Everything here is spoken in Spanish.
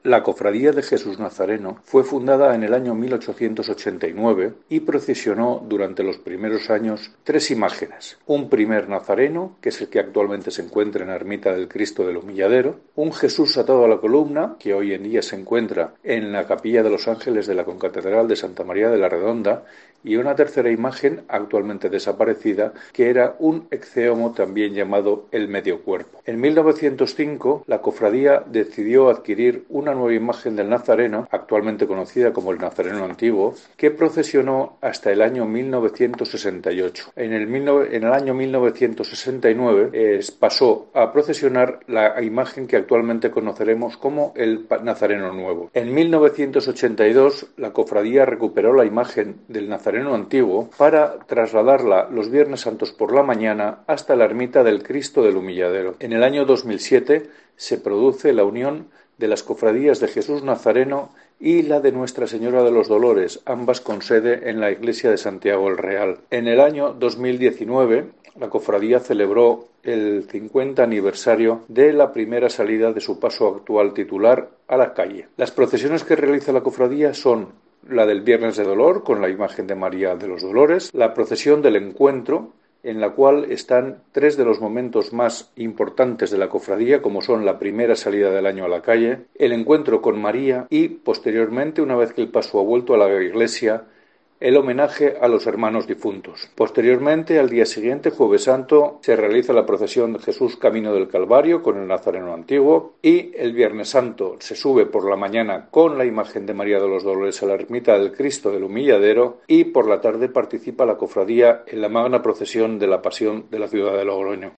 La Cofradía de Jesús Nazareno fue fundada en el año 1889 y procesionó durante los primeros años tres imágenes: un primer Nazareno, que es el que actualmente se encuentra en la ermita del Cristo del Humilladero, un Jesús atado a la columna, que hoy en día se encuentra en la Capilla de los Ángeles de la Concatedral de Santa María de la Redonda, y una tercera imagen, actualmente desaparecida, que era un ecceomo también llamado el Medio Cuerpo. En 1905, la cofradía decidió adquirir una nueva imagen del Nazareno, actualmente conocida como el Nazareno Antiguo, que procesionó hasta el año 1968. En el año 1969 pasó a procesionar la imagen que actualmente conoceremos como el Nazareno Nuevo. En 1982, la cofradía recuperó la imagen del Nazareno Antiguo para trasladarla los Viernes Santos por la mañana hasta la ermita del Cristo del Humilladero. En el año 2007 se produce la unión de las cofradías de Jesús Nazareno y la de Nuestra Señora de los Dolores, ambas con sede en la iglesia de Santiago el Real. En el año 2019, la cofradía celebró el 50 aniversario de la primera salida de su paso actual titular a la calle. Las procesiones que realiza la cofradía son la del Viernes de Dolor, con la imagen de María de los Dolores, la procesión del Encuentro, en la cual están tres de los momentos más importantes de la cofradía, como son la primera salida del año a la calle, el encuentro con María y, posteriormente, una vez que el paso ha vuelto a la iglesia, el homenaje a los hermanos difuntos. Posteriormente, al día siguiente, Jueves Santo, se realiza la procesión de Jesús Camino del Calvario con el Nazareno Antiguo, y el Viernes Santo se sube por la mañana con la imagen de María de los Dolores a la ermita del Cristo del Humilladero, y por la tarde participa la cofradía en la magna procesión de la Pasión de la ciudad de Logroño.